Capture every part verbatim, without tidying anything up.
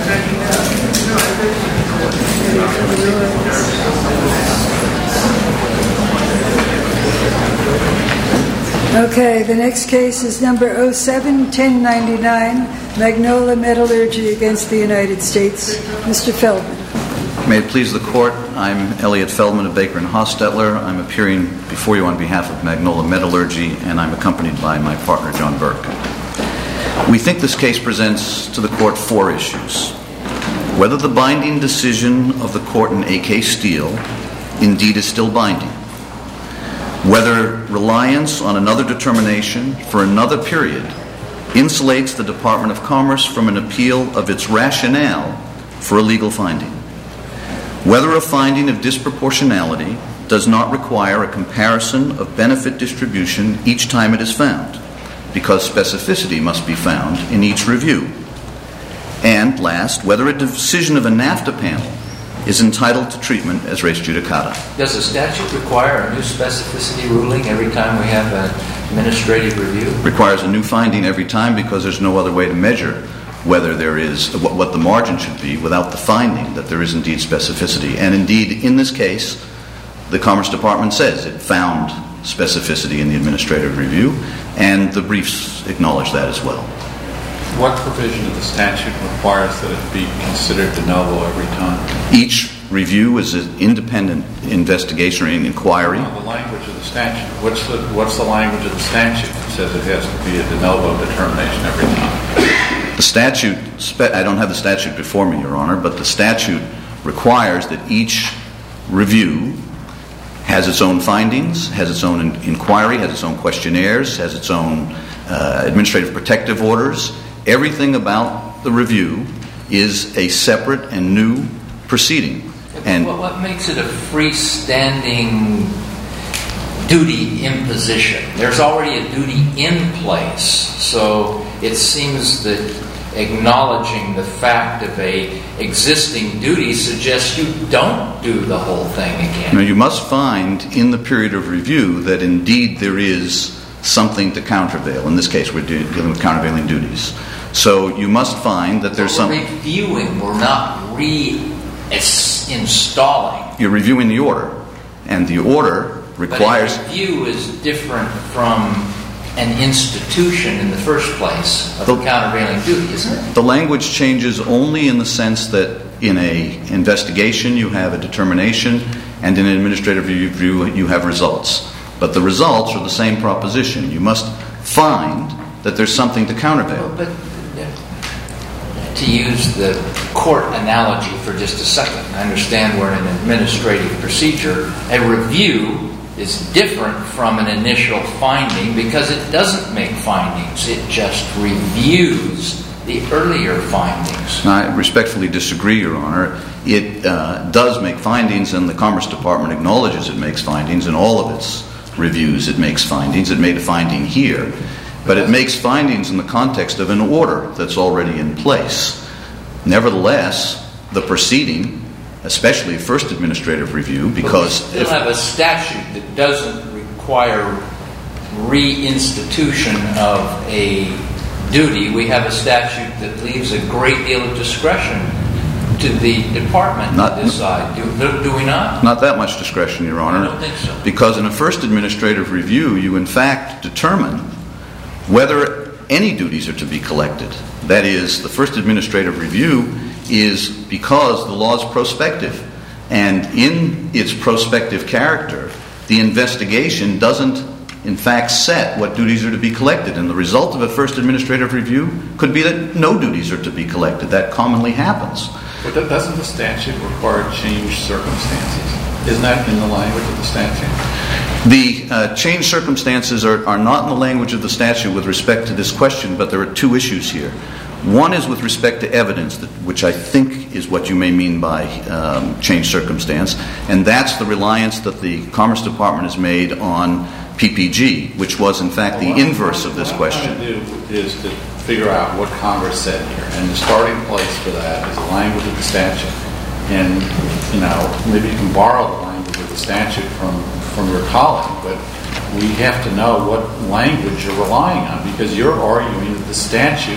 Okay, the next case is number oh seven ten ninety-nine, Magnola Metallurgy against the United States. Mister Feldman. May it please the Court, I'm Elliot Feldman of Baker and Hostetler. I'm appearing before you on behalf of Magnola Metallurgy, and I'm accompanied by my partner, John Burke. We think this case presents to the Court four issues. Whether the binding decision of the Court in A K Steel indeed is still binding. Whether reliance on another determination for another period insulates the Department of Commerce from an appeal of its rationale for a legal finding. Whether a finding of disproportionality does not require a comparison of benefit distribution each time it is found, because specificity must be found in each review. And last, whether a decision of a NAFTA panel is entitled to treatment as res judicata. Does the statute require a new specificity ruling every time we have an administrative review? Requires a new finding every time because there's no other way to measure whether there is, what, what the margin should be without the finding that there is indeed specificity. And indeed, in this case, the Commerce Department says it found specificity in the administrative review, and the briefs acknowledge that as well. What provision of the statute requires that it be considered de novo every time? Each review is an independent investigation or inquiry. No, the language of the statute. What's the what's the language of the statute that says it has to be a de novo determination every time? The statute, I don't have the statute before me, Your Honor, but the statute requires that each review has its own findings, has its own inquiry, has its own questionnaires, has its own uh, administrative protective orders. Everything about the review is a separate and new proceeding. And what, what makes it a freestanding duty imposition? There's already a duty in place, so it seems that acknowledging the fact of a existing duty suggests you don't do the whole thing again. Now, you must find in the period of review that indeed there is something to countervail. In this case, we're dealing with countervailing duties. So you must find that there's something. We're reviewing, we're not re-installing. You're reviewing the order, and the order requires... But a review is different from an institution in the first place of the, a countervailing duty, isn't it? The language changes only in the sense that in a investigation you have a determination, and in an administrative review you have results. But the results are the same proposition. You must find that there's something to countervail. But to use the court analogy for just a second, I understand we're in an administrative procedure. A review is different from an initial finding because it doesn't make findings. It just reviews the earlier findings. I respectfully disagree, Your Honor. It uh, does make findings, and the Commerce Department acknowledges it makes findings. In all of its reviews, it makes findings. It made a finding here. But it makes findings in the context of an order that's already in place. Nevertheless, the proceeding, especially first administrative review, because... But we still have a statute that doesn't require reinstitution of a duty. We have a statute that leaves a great deal of discretion to the department not, to decide. Do, do we not? Not that much discretion, Your Honor. I don't think so. Because in a first administrative review, you in fact determine whether any duties are to be collected. That is, the first administrative review is because the law is prospective. And in its prospective character, the investigation doesn't, in fact, set what duties are to be collected. And the result of a first administrative review could be that no duties are to be collected. That commonly happens. But doesn't the statute require changed circumstances? Isn't that in the language of the statute? The uh, changed circumstances are, are not in the language of the statute with respect to this question, but there are two issues here. One is with respect to evidence, that, which I think is what you may mean by um, changed circumstance, and that's the reliance that the Commerce Department has made on P P G, which was in fact the inverse of this question. What I'm trying to do is to figure out what Congress said here, and the starting place for that is the language of the statute. And, you know, maybe you can borrow the language of the statute from, from your colleague, but we have to know what language you're relying on, because you're arguing that the statute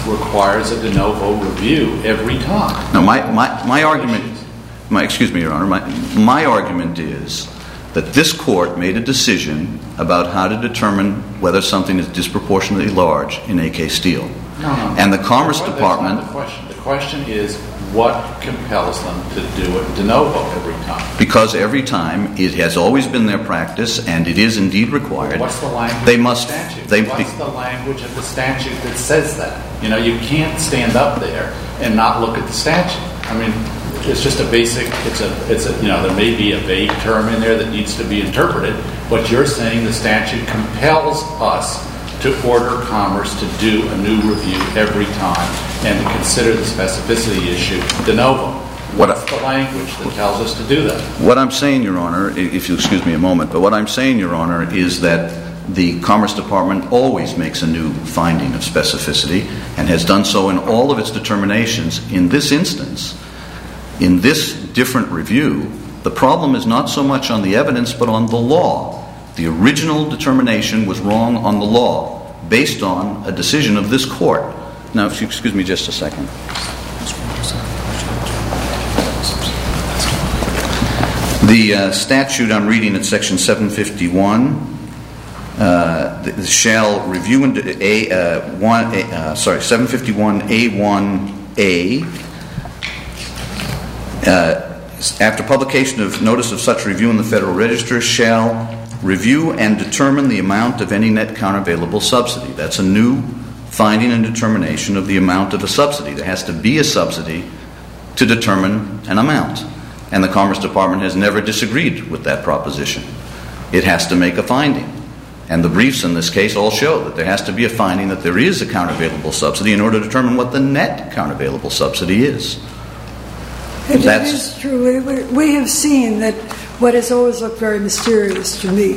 requires a de novo review every time. No, my, my, my argument, my, excuse me, Your Honor, my, my argument is that this court made a decision about how to determine whether something is disproportionately large in A K Steel. No, no. And the Commerce That's Department... not the question. The question is, what compels them to do it de novo every time? Because every time it has always been their practice, and it is indeed required. What's the language they of must, the statute? They, What's the language of the statute that says that? You know, you can't stand up there and not look at the statute. I mean, it's just a basic. It's a. It's a. You know, there may be a vague term in there that needs to be interpreted, but you're saying the statute compels us to order Commerce to do a new review every time and to consider the specificity issue de novo. What's the language that tells us to do that? What I'm saying, Your Honor, if you'll excuse me a moment, but what I'm saying, Your Honor, is that the Commerce Department always makes a new finding of specificity and has done so in all of its determinations. In this instance, in this different review, the problem is not so much on the evidence but on the law. The original determination was wrong on the law based on a decision of this court. Now, if you excuse me just a second. The uh, statute I'm reading at section seven fifty-one uh, the, shall review and a uh, one a, uh, sorry seven fifty-one A one A uh, after publication of notice of such review in the Federal Register shall review and determine the amount of any net countervailable subsidy. That's a new finding and determination of the amount of a subsidy. There has to be a subsidy to determine an amount. And the Commerce Department has never disagreed with that proposition. It has to make a finding. And the briefs in this case all show that there has to be a finding that there is a countervailable subsidy in order to determine what the net countervailable subsidy is. It That's, is true. We, we have seen that what has always looked very mysterious to me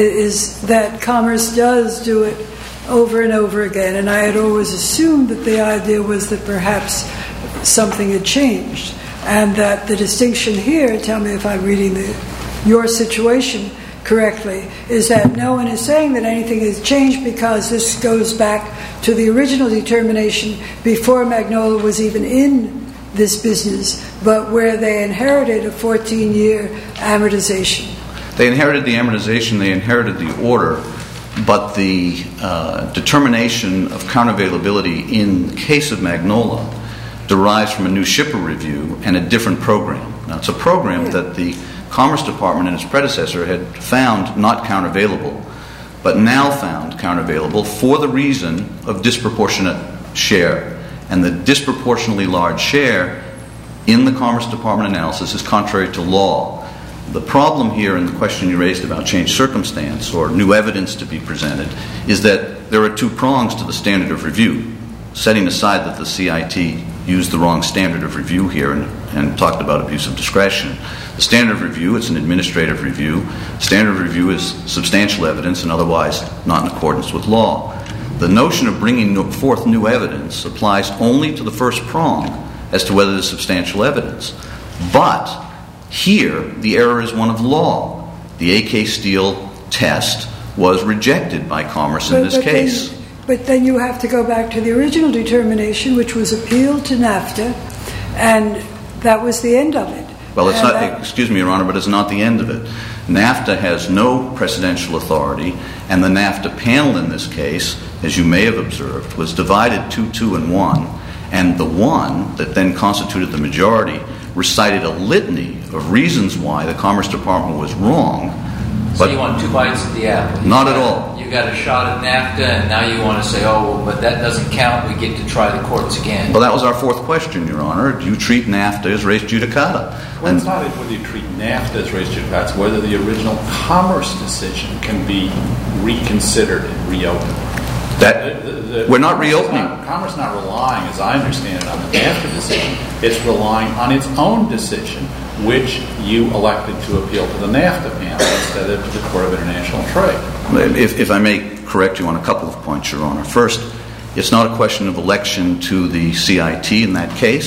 is that Commerce does do it over and over again. And I had always assumed that the idea was that perhaps something had changed. And that the distinction here, tell me if I'm reading the, your situation correctly, is that no one is saying that anything has changed because this goes back to the original determination before Magnolia was even in this business, but where they inherited a fourteen-year amortization. They inherited the amortization, they inherited the order, but the uh, determination of countervailability in the case of Magnolia derives from a new shipper review and a different program. Now, it's a program yeah. that the Commerce Department and its predecessor had found not countervailable, but now found countervailable for the reason of disproportionate share. And the disproportionately large share in the Commerce Department analysis is contrary to law. The problem here in the question you raised about changed circumstance or new evidence to be presented is that there are two prongs to the standard of review. Setting aside that the C I T used the wrong standard of review here and, and talked about abuse of discretion. The standard of review, it's an administrative review. Standard of review is substantial evidence and otherwise not in accordance with law. The notion of bringing forth new evidence applies only to the first prong as to whether there's substantial evidence. But here, the error is one of law. The A K Steel test was rejected by Commerce in but, this but case. Then, but then you have to go back to the original determination, which was appealed to NAFTA, and that was the end of it. Well, it's and not, that, excuse me, Your Honor, but it's not the end of it. NAFTA has no precedential authority, and the NAFTA panel in this case, as you may have observed, was divided two, two, and one, and the one that then constituted the majority recited a litany of reasons why the Commerce Department was wrong. So But you want two bites at the apple. You not got, at all. You got a shot at NAFTA, and now you want to say, oh, well, but that doesn't count. We get to try the courts again. Well, that was our fourth question, Your Honor. Do you treat NAFTA as res judicata? Well, And it's not whether you treat NAFTA as res judicata. It's whether the original Commerce decision can be reconsidered and reopened. that The, the, the, we're not reopening. Not, Commerce not relying, as I understand it, on the NAFTA decision. It's relying on its own decision, which you elected to appeal to the NAFTA panel instead of to the Court of International Trade. If, if I may correct you on a couple of points, Your Honor. First, it's not a question of election to the C I T in that case.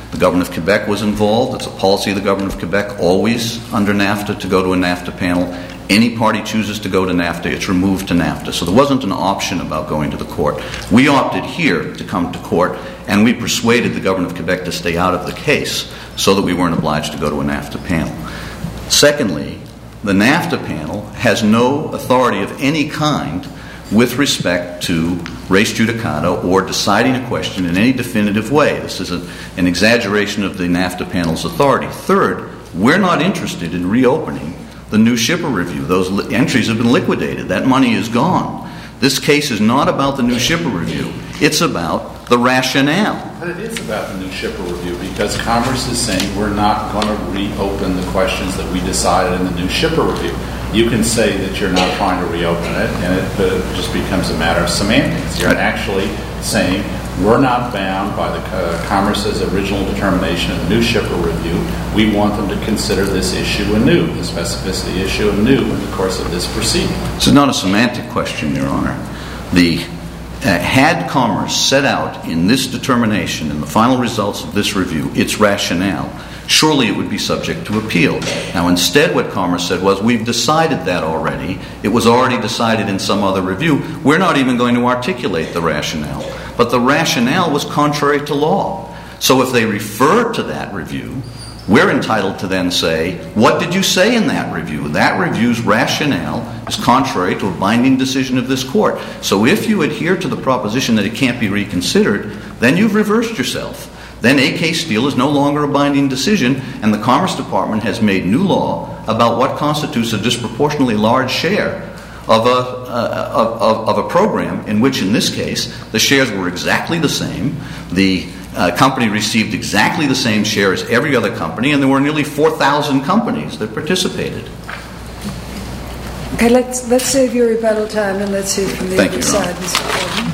The government of Quebec was involved. It's a policy of the government of Quebec always under NAFTA to go to a NAFTA panel. Any party chooses to go to NAFTA, it's removed to NAFTA. So there wasn't an option about going to the court. We opted here to come to court, and we persuaded the government of Quebec to stay out of the case so that we weren't obliged to go to a NAFTA panel. Secondly, the NAFTA panel has no authority of any kind with respect to res judicata or deciding a question in any definitive way. This is a, an exaggeration of the NAFTA panel's authority. Third, we're not interested in reopening the new shipper review. Those li- entries have been liquidated. That money is gone. This case is not about the new shipper review. It's about the rationale. But it is about the new shipper review because Commerce is saying we're not going to reopen the questions that we decided in the new shipper review. You can say that you're not trying to reopen it, and it, but it just becomes a matter of semantics. You're actually saying we're not bound by the uh, Commerce's original determination of the new shipper review. We want them to consider this issue anew, the specificity issue anew in the course of this proceeding. This is not a semantic question, Your Honor. The uh, had Commerce set out in this determination, in the final results of this review, its rationale, surely it would be subject to appeal. Now, instead, what Commerce said was, we've decided that already. It was already decided in some other review. We're not even going to articulate the rationale. But the rationale was contrary to law. So if they refer to that review, we're entitled to then say, what did you say in that review? That review's rationale is contrary to a binding decision of this court. So if you adhere to the proposition that it can't be reconsidered, then you've reversed yourself. Then A K Steel is no longer a binding decision, and the Commerce Department has made new law about what constitutes a disproportionately large share of a, uh, of, of a program in which, in this case, the shares were exactly the same. The uh, company received exactly the same share as every other company, and there were nearly four thousand companies that participated. Okay, let's let's save your rebuttal time and let's hear from the Thank other you, side, Mister Gordon.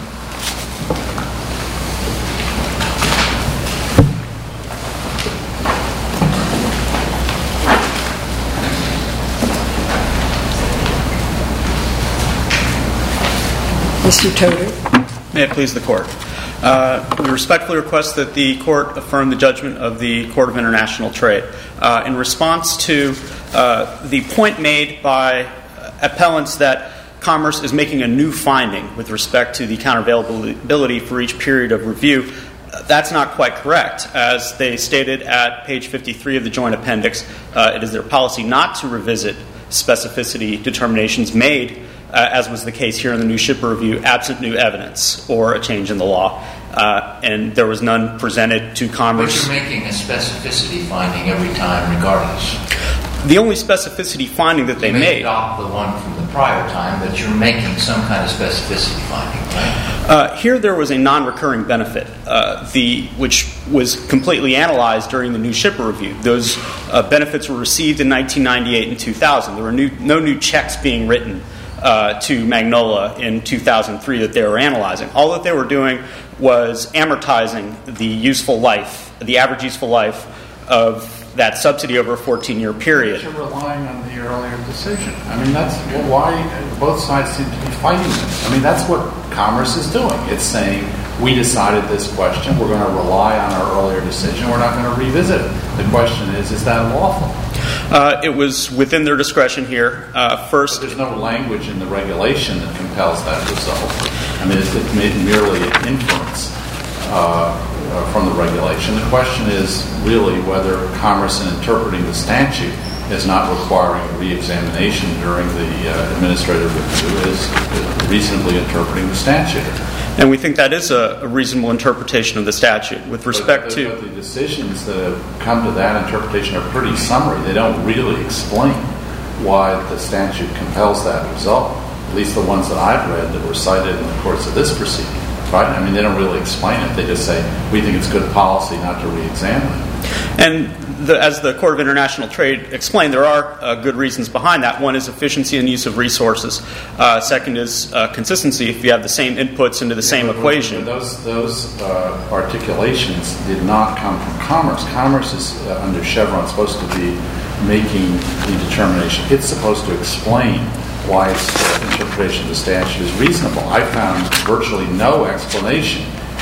Mister Toder. May it please the Court. Uh, we respectfully request that the Court affirm the judgment of the Court of International Trade. Uh, in response to uh, the point made by appellants that Commerce is making a new finding with respect to the countervailability for each period of review, that's not quite correct. As they stated at page fifty-three of the Joint Appendix, uh, it is their policy not to revisit specificity determinations made, Uh, as was the case here in the new shipper review, absent new evidence or a change in the law. Uh, and there was none presented to Commerce. But you're making a specificity finding every time regardless. The only specificity finding that they you may made... adopt the one from the prior time, but you're making some kind of specificity finding, right? Uh, here there was a non-recurring benefit, uh, the which was completely analyzed during the new shipper review. Those uh, benefits were received in nineteen ninety-eight and two thousand. There were new, no new checks being written Uh, to Magnola in two thousand three that they were analyzing. All that they were doing was amortizing the useful life, the average useful life of that subsidy over a fourteen-year period. But you're relying on the earlier decision. I mean, that's well, why both sides seem to be fighting this. I mean, that's what Commerce is doing. It's saying, we decided this question, we're going to rely on our earlier decision, we're not going to revisit it. The question is, is that lawful? Uh, it was within their discretion here. Uh, first, but there's no language in the regulation that compels that result. I mean, it's, it's merely an inference uh, uh, from the regulation. The question is really whether Commerce, in interpreting the statute, is not requiring a re-examination during the uh, administrative review, is reasonably interpreting the statute. And we think that is a, a reasonable interpretation of the statute. With respect but the, to... But the decisions that have come to that interpretation are pretty summary. They don't really explain why the statute compels that result, at least the ones that I've read that were cited in the course of this proceeding. Right? I mean, they don't really explain it. They just say, we think it's good policy not to re-examine it. And the, as the Court of International Trade explained, there are uh, good reasons behind that. One is efficiency and use of resources. Uh, second is uh, consistency. If you have the same inputs into the yeah, same but, equation. But those those uh, articulations did not come from Commerce. Commerce is, uh, under Chevron, supposed to be making the determination. It's supposed to explain why its uh, interpretation of the statute is reasonable. I found virtually no explanation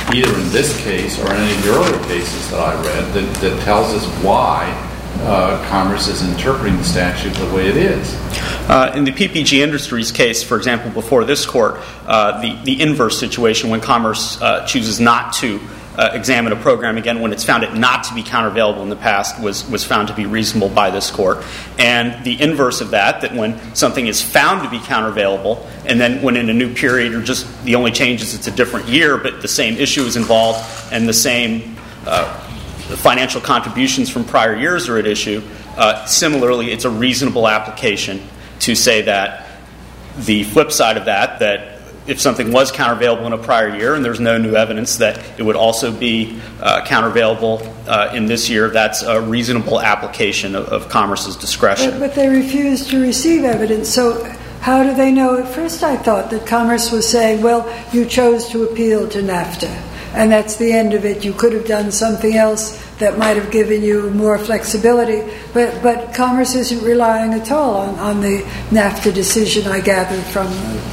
either in this case or in any of the earlier cases that I read, that, that tells us why uh, Commerce is interpreting the statute the way it is. Uh, in the P P G Industries case, for example, before this court, uh, the, the inverse situation when Commerce uh, chooses not to uh, examine a program again when it's found it not to be countervailable in the past was, was found to be reasonable by this court. And the inverse of that, that when something is found to be countervailable and then when in a new period or just the only change is it's a different year but the same issue is involved and the same uh, financial contributions from prior years are at issue, uh, similarly it's a reasonable application to say that the flip side of that, that if something was countervailable in a prior year and there's no new evidence that it would also be uh, countervailable uh, in this year, that's a reasonable application of, of Commerce's discretion. But, but they refused to receive evidence, so how do they know? At first I thought that Commerce was saying, well, you chose to appeal to NAFTA, and that's the end of it. You could have done something else that might have given you more flexibility. But but Commerce isn't relying at all on, on the NAFTA decision, I gathered from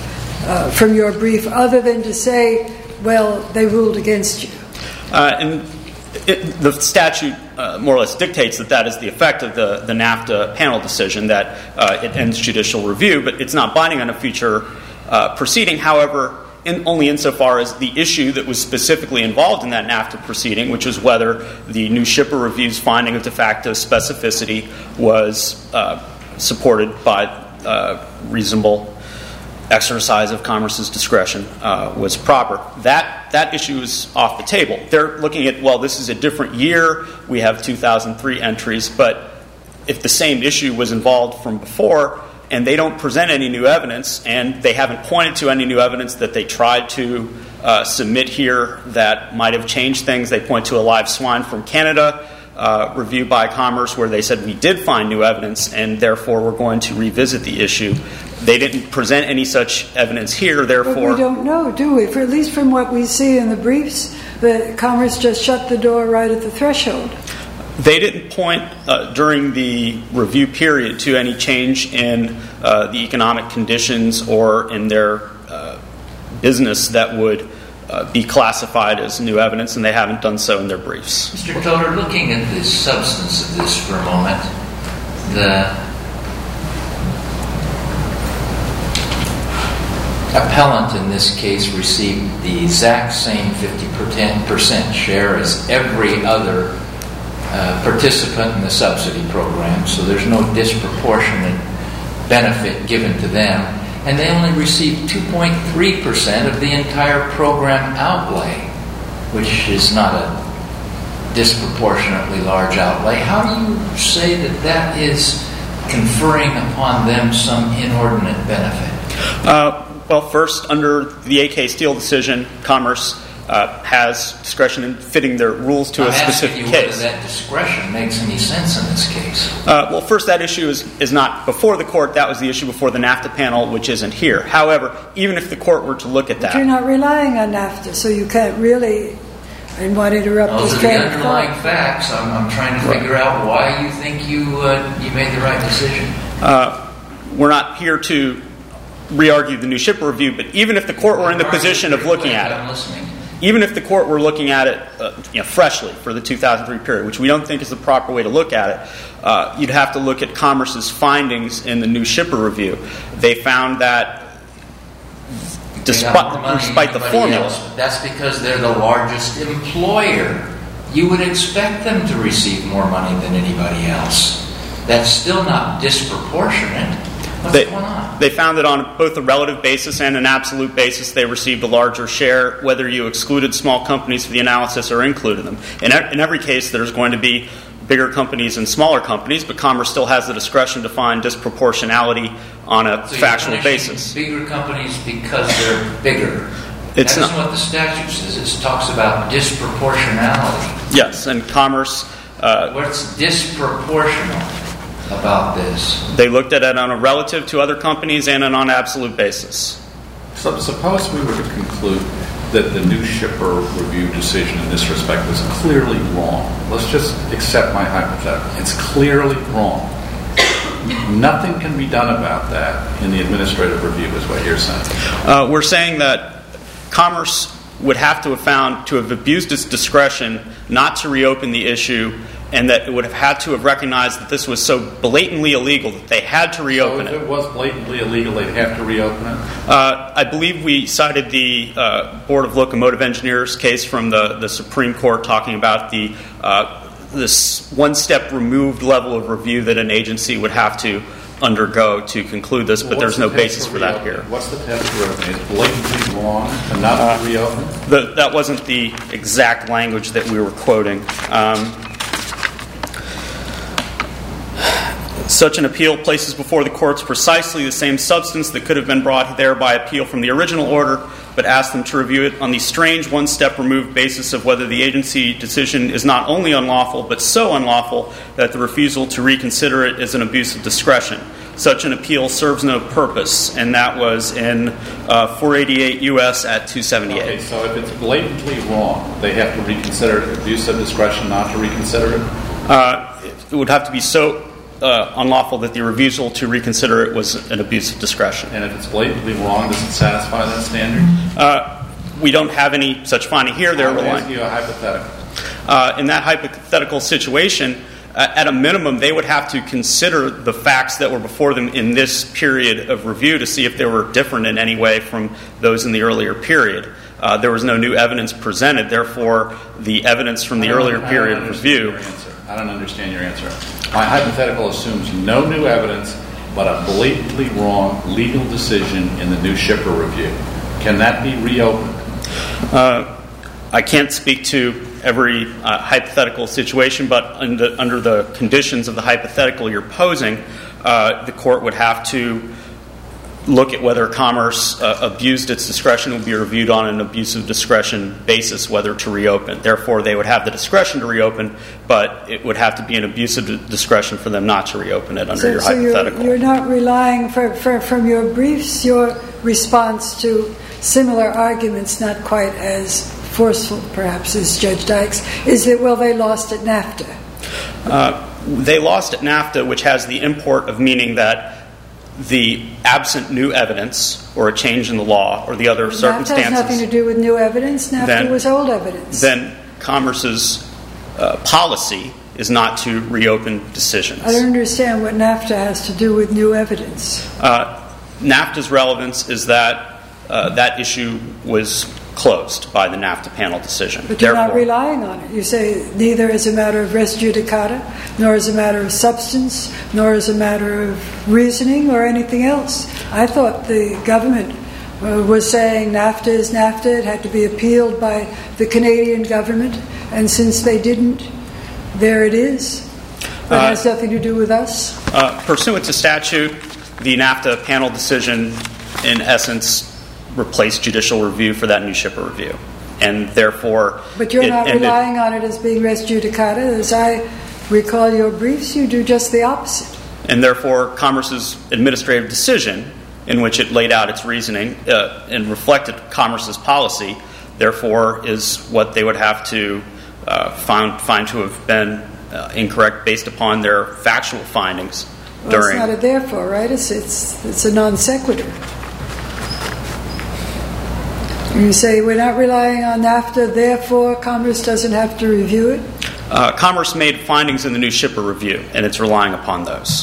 uh, from your brief, other than to say, well, they ruled against you. Uh, and it, the statute uh, more or less dictates that that is the effect of the, the NAFTA panel decision, that uh, it ends judicial review, but it's not binding on a future uh, proceeding. However, In, only insofar as the issue that was specifically involved in that NAFTA proceeding, which was whether the new shipper review's finding of de facto specificity was uh, supported by uh, reasonable exercise of Commerce's discretion, uh, was proper. That that issue is off the table. They're looking at, well, this is a different year. We have two thousand three entries, but if the same issue was involved from before, and they don't present any new evidence, and they haven't pointed to any new evidence that they tried to uh, submit here that might have changed things. They point to a live swine from Canada uh, review by Commerce where they said we did find new evidence, and therefore we're going to revisit the issue. They didn't present any such evidence here, therefore... But we don't know, do we? For at least from what we see in the briefs, the Commerce just shut the door right at the threshold. They didn't point uh, during the review period to any change in uh, the economic conditions or in their uh, business that would uh, be classified as new evidence, and they haven't done so in their briefs. Mister Toler, looking at the substance of this for a moment, the appellant in this case received the exact same fifty percent share as every other Uh, participant in the subsidy program, so there's no disproportionate benefit given to them, and they only received two point three percent of the entire program outlay, which is not a disproportionately large outlay. How do you say that that is conferring upon them some inordinate benefit? Uh, well, first, under the A K Steel decision, Commerce Uh, has discretion in fitting their rules to I'm a specific asking you case. whether that discretion makes any sense in this case. Uh, well, first, that issue is, is not before the court. That was the issue before the NAFTA panel, which isn't here. However, even if the court were to look at But that... you're not relying on NAFTA, so you can't really... I didn't want to interrupt Those this are the train of underlying thought. facts. I'm, I'm trying to figure out why you think you uh, you made the right decision. Uh, we're not here to re-argue the new shipper review, but even if the court were in the position of looking at it... I'm listening. Even if the court were looking at it uh, you know, freshly for the two thousand three period, which we don't think is the proper way to look at it, uh, you'd have to look at Commerce's findings in the new shipper review. They found that despite, despite the formula... Else, that's because they're the largest employer. You would expect them to receive more money than anybody else. That's still not disproportionate. What's They, going on? they found that on both a relative basis and an absolute basis, they received a larger share, whether you excluded small companies for the analysis or included them. In, in every case, there's going to be bigger companies and smaller companies, but Commerce still has the discretion to find disproportionality on a so factual you're basis. Bigger companies because they're bigger. It's That's not what the statute says. It talks about disproportionality. Yes, and Commerce... Uh, What's disproportional about this? They looked at it on a relative to other companies and on an absolute basis. So suppose we were to conclude that the new shipper review decision in this respect was clearly wrong. Let's just accept my hypothetical. It's clearly wrong. Nothing can be done about that in the administrative review is what you're saying. Uh, we're saying that Commerce would have to have found to have abused its discretion not to reopen the issue, and that it would have had to have recognized that this was so blatantly illegal that they had to reopen it. So if it. it was blatantly illegal, they'd have to reopen it? Uh, I believe we cited the uh, Board of Locomotive Engineers case from the, the Supreme Court talking about the uh, this one-step removed level of review that an agency would have to undergo to conclude this, but well, there's the no basis for that here. What's the test for reopening? It's blatantly wrong and not uh, to reopen? The, that wasn't the exact language that we were quoting. Um, Such an appeal places before the courts precisely the same substance that could have been brought there by appeal from the original order, but asks them to review it on the strange one-step removed basis of whether the agency decision is not only unlawful, but so unlawful that the refusal to reconsider it is an abuse of discretion. Such an appeal serves no purpose, and that was in uh, four eighty-eight U S at two seventy-eight. Okay, so if it's blatantly wrong, they have to reconsider it, abuse of discretion not to reconsider it? Uh, it would have to be so Uh, unlawful that the refusal to reconsider it was an abuse of discretion. And if it's blatantly wrong, does it satisfy that standard? Uh, we don't have any such finding here. They're I'll relying. ask you a hypothetical. Uh, in that hypothetical situation, uh, at a minimum, they would have to consider the facts that were before them in this period of review to see if they were different in any way from those in the earlier period. Uh, there was no new evidence presented. Therefore, the evidence from the earlier period of review. I don't understand your answer. My hypothetical assumes no new evidence, but a blatantly wrong legal decision in the new shipper review. Can that be reopened? Uh, I can't speak to every uh, hypothetical situation, but under, under the conditions of the hypothetical you're posing, uh, the court would have to look at whether Commerce uh, abused its discretion. Would be reviewed on an abuse of discretion basis whether to reopen. Therefore, they would have the discretion to reopen, but it would have to be an abuse of discretion for them not to reopen it under so, your so hypothetical. You're, you're not relying, for, for, from your briefs, your response to similar arguments, not quite as forceful perhaps as Judge Dykes, is that, well, they lost at NAFTA. Uh, they lost at NAFTA, which has the import of meaning that the absent new evidence or a change in the law or the other NAFTA circumstances. NAFTA has nothing to do with new evidence. NAFTA then, was old evidence. Then Commerce's uh, policy is not to reopen decisions. I don't understand what NAFTA has to do with new evidence. Uh, NAFTA's relevance is that uh, that issue was closed by the NAFTA panel decision. But you're Therefore, not relying on it. You say neither as a matter of res judicata, nor as a matter of substance, nor as a matter of reasoning or anything else. I thought the government uh, was saying NAFTA is NAFTA. It had to be appealed by the Canadian government. And since they didn't, there it is. But it has uh, nothing to do with us. Uh, pursuant to statute, the NAFTA panel decision, in essence, replaced judicial review for that new shipper review. And therefore... But you're it not ended, relying on it as being res judicata. As I recall your briefs, you do just the opposite. And therefore, Commerce's administrative decision, in which it laid out its reasoning uh, and reflected Commerce's policy, therefore is what they would have to uh, find, find to have been uh, incorrect based upon their factual findings. Well, during. it's not a therefore, right? It's, it's, it's a non sequitur. You say we're not relying on NAFTA, therefore Commerce doesn't have to review it? Uh, Commerce made findings in the new shipper review, and it's relying upon those.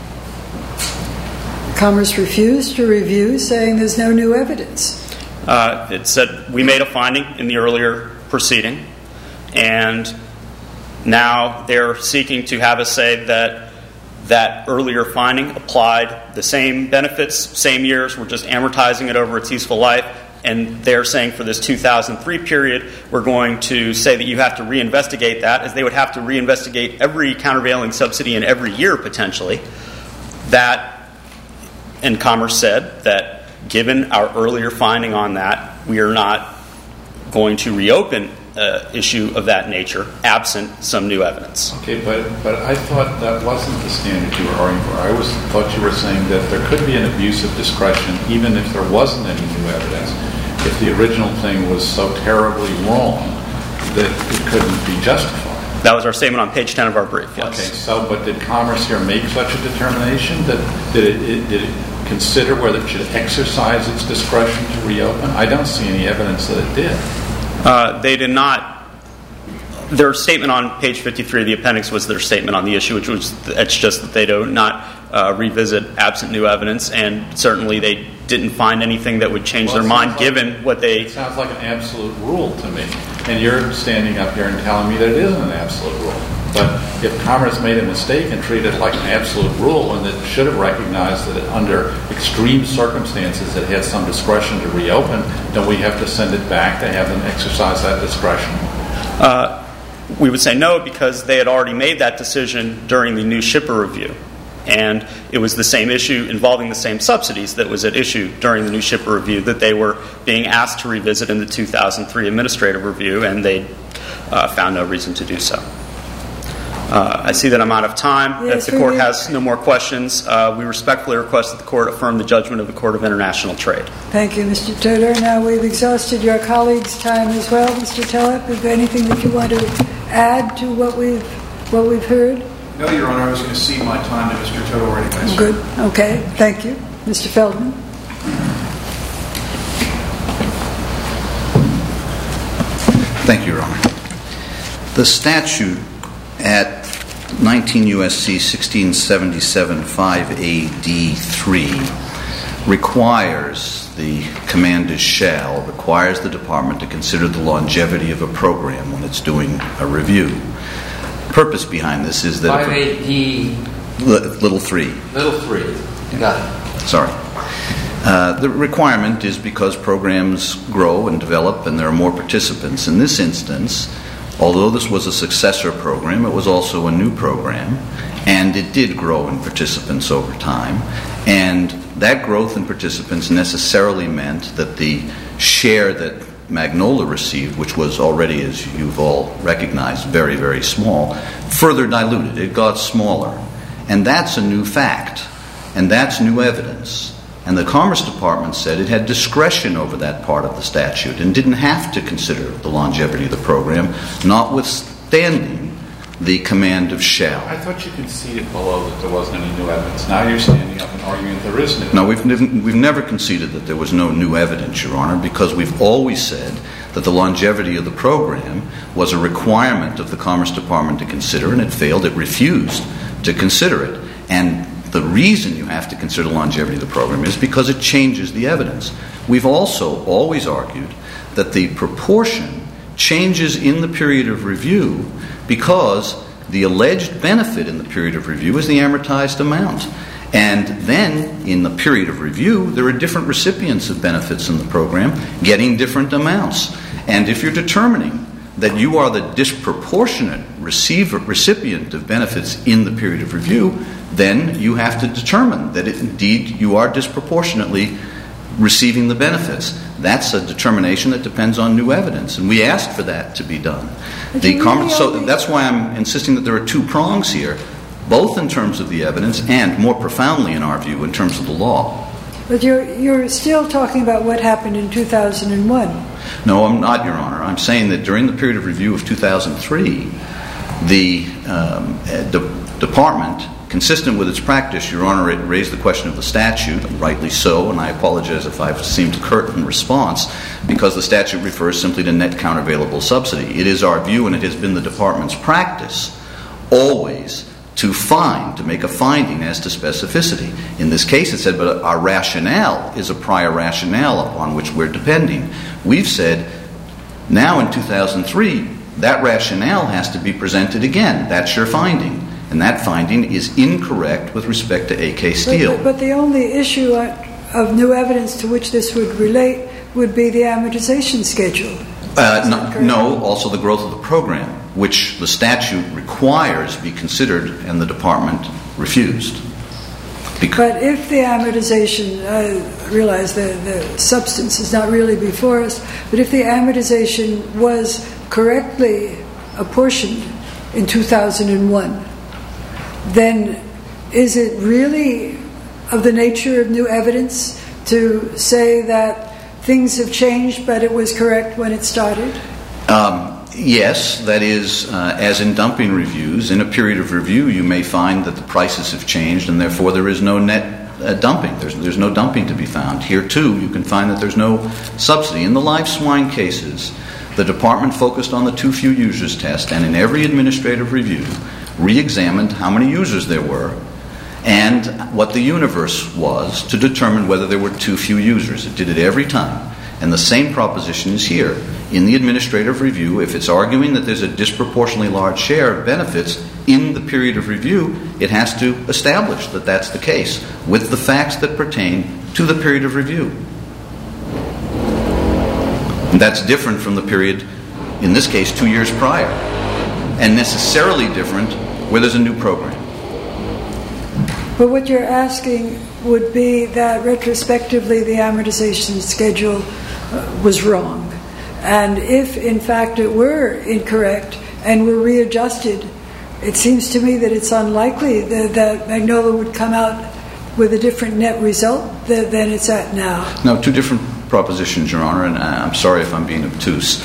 Commerce refused to review, saying there's no new evidence. Uh, it said we made a finding in the earlier proceeding, and now they're seeking to have us say that that earlier finding applied the same benefits, same years, we're just amortizing it over its useful life. And they're saying for this two thousand three period, we're going to say that you have to reinvestigate that, as they would have to reinvestigate every countervailing subsidy in every year, potentially. That, and Commerce said that given our earlier finding on that, we are not going to reopen an issue of that nature, absent some new evidence. Okay, but, but I thought that wasn't the standard you were arguing for. I was thought you were saying that there could be an abuse of discretion even if there wasn't any new evidence. If the original thing was so terribly wrong that it couldn't be justified. That was our statement on page ten of our brief, yes. Okay, so but did Commerce here make such a determination? That did it, it, did it consider whether it should exercise its discretion to reopen? I don't see any evidence that it did. Uh, they did not. Their statement on page fifty-three of the appendix was their statement on the issue, which was it's just that they do not uh, revisit absent new evidence, and certainly they didn't find anything that would change well, their mind like, given what they... It sounds like an absolute rule to me. And you're standing up here and telling me that it isn't an absolute rule. But if Commerce made a mistake and treated it like an absolute rule and it should have recognized that under extreme circumstances it had some discretion to reopen, then we have to send it back to have them exercise that discretion? Uh, we would say no, because they had already made that decision during the new shipper review. And it was the same issue involving the same subsidies that was at issue during the new shipper review that they were being asked to revisit in the two thousand three administrative review, and they uh, found no reason to do so. Uh, I see that I'm out of time. Yes, if the court has no more questions, uh, we respectfully request that the court affirm the judgment of the Court of International Trade. Thank you, Mister Turner. Now we've exhausted your colleagues' time as well. Mister Tellep, is there anything that you want to add to what we've what we've heard? No, Your Honor, I was going to cede my time to Mister Todor anyway. Good. Okay. Thank you. Mister Feldman. Thank you, Your Honor. The statute at nineteen U S C sixteen seventy-seven five A D three requires the command is shall, requires the department to consider the longevity of a program when it's doing a review. Purpose behind this is that five A D little three. Little three. Got it. Sorry. Uh, the requirement is because programs grow and develop and there are more participants. In this instance, although this was a successor program, it was also a new program, and it did grow in participants over time. And that growth in participants necessarily meant that the share that Magnolia received, which was already, as you've all recognized, very, very small, further diluted. It got smaller. And that's a new fact. And that's new evidence. And the Commerce Department said it had discretion over that part of the statute and didn't have to consider the longevity of the program, notwithstanding the command of shall. I thought you conceded below that there wasn't any new evidence. Now you're standing up and arguing that there is new evidence. No, we've, nev- we've never conceded that there was no new evidence, Your Honor, because we've always said that the longevity of the program was a requirement of the Commerce Department to consider, and it failed. It refused to consider it. And the reason you have to consider the longevity of the program is because it changes the evidence. We've also always argued that the proportion changes in the period of review because the alleged benefit in the period of review is the amortized amount. And then, in the period of review, there are different recipients of benefits in the program getting different amounts. And if you're determining that you are the disproportionate receiver, recipient of benefits in the period of review, then you have to determine that it, indeed you are disproportionately receiving the benefits. That's a determination that depends on new evidence, and we asked for that to be done. The com- so that's why I'm insisting that there are two prongs here, both in terms of the evidence and, more profoundly in our view, in terms of the law. But you're you're still talking about what happened in two thousand one. No, I'm not, Your Honor. I'm saying that during the period of review of two thousand three, the um, de- department, consistent with its practice, Your Honor, it raised the question of the statute, rightly so, and I apologize if I've seemed curt in response, because the statute refers simply to net countervailable subsidy. It is our view, and it has been the department's practice, always to find, to make a finding as to specificity. In this case, it said, but our rationale is a prior rationale upon which we're depending. We've said, now in two thousand three, that rationale has to be presented again. That's your finding. And that finding is incorrect with respect to A K Steel. But, but the only issue of new evidence to which this would relate would be the amortization schedule. Uh, no, no, also the growth of the program, which the statute requires be considered, and the department refused. Because but if the amortization, I realize the, the substance is not really before us, but if the amortization was correctly apportioned in two thousand one, then is it really of the nature of new evidence to say that things have changed, but it was correct when it started? Um, yes, that is, uh, as in dumping reviews, in a period of review, you may find that the prices have changed, and therefore there is no net uh, dumping. There's, there's no dumping to be found. Here, too, you can find that there's no subsidy. In the live swine cases, the department focused on the too few users test, and in every administrative review, re-examined how many users there were and what the universe was to determine whether there were too few users. It did it every time. And the same proposition is here. In the administrative review, if it's arguing that there's a disproportionately large share of benefits in the period of review, it has to establish that that's the case with the facts that pertain to the period of review. And that's different from the period, in this case, two years prior, and necessarily different where there's a new program. But what you're asking would be that retrospectively the amortization schedule uh, was wrong. And if, in fact, it were incorrect and were readjusted, it seems to me that it's unlikely that, that Magnolia would come out with a different net result than, than it's at now. No, two different propositions, Your Honor, and I'm sorry if I'm being obtuse.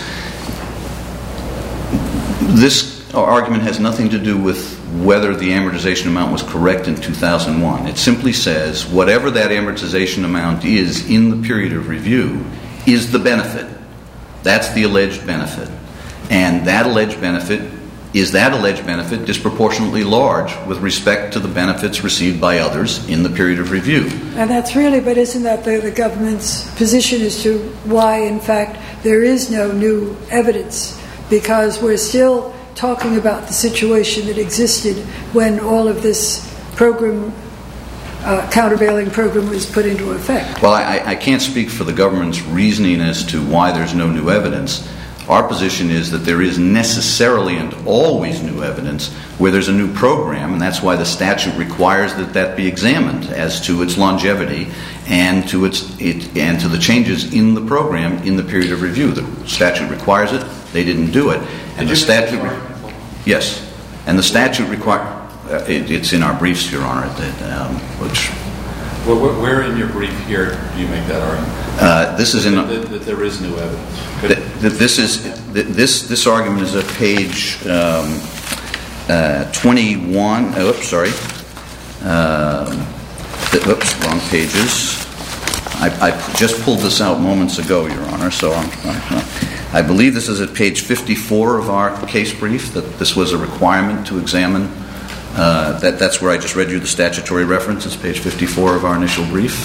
This argument has nothing to do with whether the amortization amount was correct in two thousand one. It simply says whatever that amortization amount is in the period of review is the benefit. That's the alleged benefit. And that alleged benefit, is that alleged benefit disproportionately large with respect to the benefits received by others in the period of review? And that's really, but isn't that the, the government's position as to why, in fact, there is no new evidence? Because we're still talking about the situation that existed when all of this program, uh, countervailing program, was put into effect. Well, I, I can't speak for the government's reasoning as to why there's no new evidence. Our position is that there is necessarily and always new evidence where there's a new program, and that's why the statute requires that that be examined as to its longevity and to its it, and to the changes in the program in the period of review. The statute requires it. They didn't do it. And the statute, re- yes, and the statute require. Uh, it, it's in our briefs, Your Honor, that, um, which. Where, where in your brief here do you make that argument? Uh, this is in that, that, that there is new evidence. That, that this is that this this argument is at page um, uh, twenty-one. Oh, oops, sorry. Um, th- oops, wrong pages. I, I just pulled this out moments ago, Your Honor. So I'm, I'm, I believe this is at page fifty-four of our case brief. That this was a requirement to examine. Uh, that that's where I just read you the statutory reference. It's page fifty-four of our initial brief.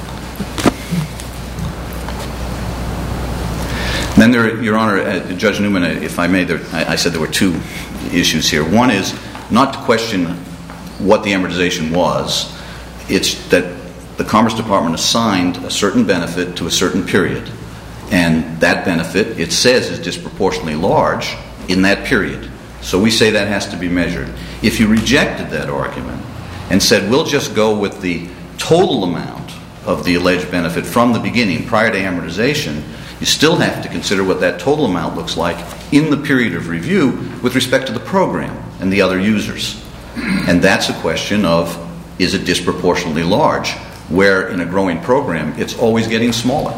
And then there, Your Honor, uh, Judge Newman, if I may, there, I, I said there were two issues here. One is not to question what the amortization was. It's that the Commerce Department assigned a certain benefit to a certain period. And that benefit, it says, is disproportionately large in that period. So we say that has to be measured. If you rejected that argument and said, we'll just go with the total amount of the alleged benefit from the beginning, prior to amortization, you still have to consider what that total amount looks like in the period of review with respect to the program and the other users. And that's a question of, is it disproportionately large, where in a growing program, it's always getting smaller.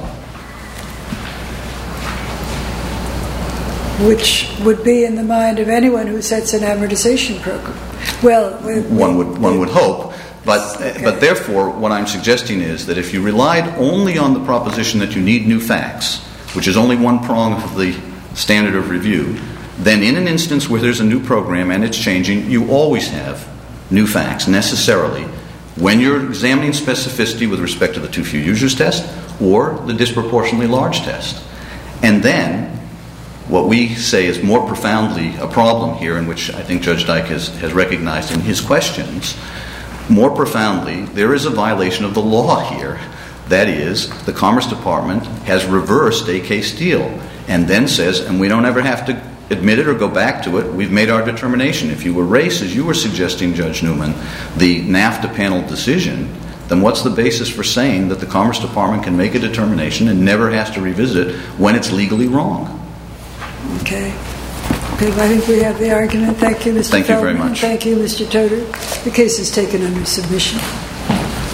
Which would be in the mind of anyone who sets an amortization program. Well, we, one would one would hope, but okay. but therefore, what I'm suggesting is that if you relied only on the proposition that you need new facts, which is only one prong of the standard of review, then in an instance where there's a new program and it's changing, you always have new facts necessarily when you're examining specificity with respect to the too few users test or the disproportionately large test, and then. What we say is more profoundly a problem here, in which I think Judge Dyke has, has recognized in his questions, more profoundly, there is a violation of the law here. That is, the Commerce Department has reversed A K Steel and then says, and we don't ever have to admit it or go back to it, we've made our determination. If you erase, as you were suggesting, Judge Newman, the NAFTA panel decision, then what's the basis for saying that the Commerce Department can make a determination and never has to revisit it when it's legally wrong? Okay. Okay, well, I think we have the argument. Thank you, Mister Thank Feldman. you very much. Thank you, Mister Toder. The case is taken under submission.